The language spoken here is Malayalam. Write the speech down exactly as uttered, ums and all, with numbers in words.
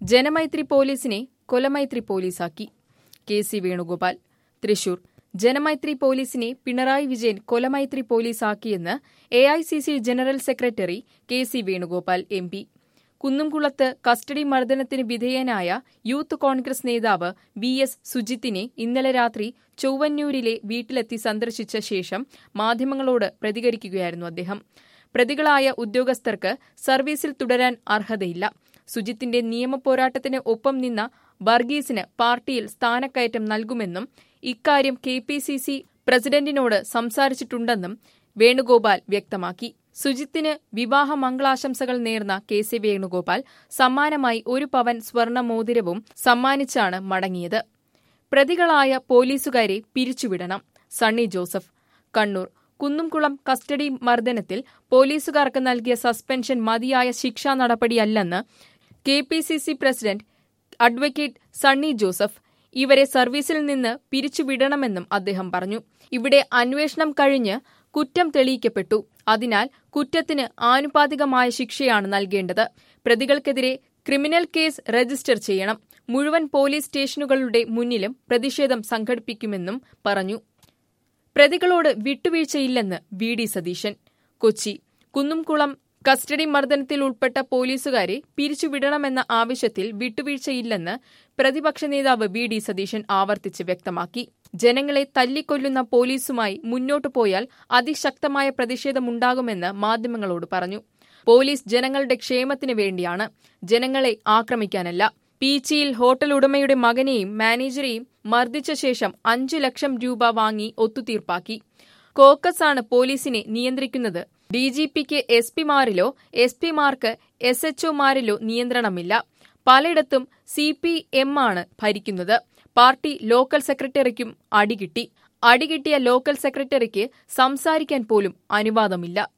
ജനമൈത്രി പോലീസിനെ കൊലമൈത്രി പോലീസാക്കി. K C Venugopal. തൃശൂർ. ജനമൈത്രി പോലീസിനെ പിണറായി വിജയൻ കൊലമൈത്രി പോലീസാക്കിയെന്ന് A I C C general secretary K C Venugopal M P. കുന്നംകുളത്ത് കസ്റ്റഡി മർദ്ദനത്തിന് വിധേയനായ യൂത്ത് കോൺഗ്രസ് നേതാവ് വി എസ് സുജിത്തിനെ ഇന്നലെ രാത്രി ചൊവ്വന്നൂരിലെ വീട്ടിലെത്തി സന്ദർശിച്ച ശേഷം മാധ്യമങ്ങളോട് പ്രതികരിക്കുകയായിരുന്നു അദ്ദേഹം. പ്രതികളായ ഉദ്യോഗസ്ഥർക്ക് സർവീസിൽ തുടരാൻ അർഹതയില്ല. സുജിത്തിന്റെ നിയമപോരാട്ടത്തിന് ഒപ്പം നിന്ന വർഗീസിന് പാർട്ടിയിൽ സ്ഥാനക്കയറ്റം നൽകുമെന്നും ഇക്കാര്യം കെ പി സി സി പ്രസിഡന്റിനോട് സംസാരിച്ചിട്ടുണ്ടെന്നും വേണുഗോപാൽ വ്യക്തമാക്കി. സുജിത്തിന് വിവാഹ മംഗളാശംസകൾ നേർന്ന കെ സി വേണുഗോപാൽ സമ്മാനമായി ഒരു പവൻ സ്വർണ്ണ മോതിരവും സമ്മാനിച്ചാണ് മടങ്ങിയത്. പ്രതികളായ പോലീസുകാരെ പിരിച്ചുവിടണം. സണ്ണി ജോസഫ്. കണ്ണൂർ. കുന്നംകുളം കസ്റ്റഡി മർദ്ദനത്തിൽ പോലീസുകാർക്ക് നൽകിയ സസ്പെൻഷൻ മതിയായ ശിക്ഷാ നടപടിയല്ലെന്ന് K P C C president advocate Sunny Joseph. ഇവരെ സർവീസിൽ നിന്ന് പിരിച്ചുവിടണമെന്നും അദ്ദേഹം പറഞ്ഞു. ഇവിടെ അന്വേഷണം കഴിഞ്ഞ് കുറ്റം തെളിയിക്കപ്പെട്ടു. അതിനാൽ കുറ്റത്തിന് ആനുപാതികമായ ശിക്ഷയാണ് നൽകേണ്ടത്. പ്രതികൾക്കെതിരെ ക്രിമിനൽ കേസ് രജിസ്റ്റർ ചെയ്യണം. മുഴുവൻ പോലീസ് സ്റ്റേഷനുകളുടെ മുന്നിലും പ്രതിഷേധം സംഘടിപ്പിക്കുമെന്നും പറഞ്ഞു. പ്രതികളോട് വിട്ടുവീഴ്ചയില്ലെന്ന് V D Satheesan. Kochi. Kunnamkulam custody മർദ്ദനത്തിൽ ഉൾപ്പെട്ട പോലീസുകാരെ പിരിച്ചുവിടണമെന്ന ആവശ്യത്തിൽ വിട്ടുവീഴ്ചയില്ലെന്ന് പ്രതിപക്ഷ നേതാവ് വി ഡി സതീശൻ ആവർത്തിച്ച് വ്യക്തമാക്കി. ജനങ്ങളെ തല്ലിക്കൊല്ലുന്ന പോലീസുമായി മുന്നോട്ടു പോയാൽ അതിശക്തമായ പ്രതിഷേധമുണ്ടാകുമെന്ന് മാധ്യമങ്ങളോട് പറഞ്ഞു. പോലീസ് ജനങ്ങളുടെ ക്ഷേമത്തിന് വേണ്ടിയാണ്, ജനങ്ങളെ ആക്രമിക്കാനല്ല. പീച്ചിയിൽ ഹോട്ടൽ ഉടമയുടെ മകനെയും മാനേജരെയും മർദ്ദിച്ച ശേഷം അഞ്ചു ലക്ഷം രൂപ വാങ്ങി ഒത്തുതീർപ്പാക്കി. കോക്കസാണ് പോലീസിനെ നിയന്ത്രിക്കുന്നത്. ഡി ജി പിക്ക് എസ് പിമാരിലോ എസ് പിമാർക്ക് എസ് എച്ച് ഒമാരിലോ നിയന്ത്രണമില്ല. പലയിടത്തും സി പി എം ആണ് ഭരിക്കുന്നത്. പാർട്ടി ലോക്കൽ സെക്രട്ടറിക്കും അടികിട്ടി. അടികിട്ടിയ ലോക്കൽ സെക്രട്ടറിക്ക് സംസാരിക്കാൻ പോലും അനുവാദമില്ല.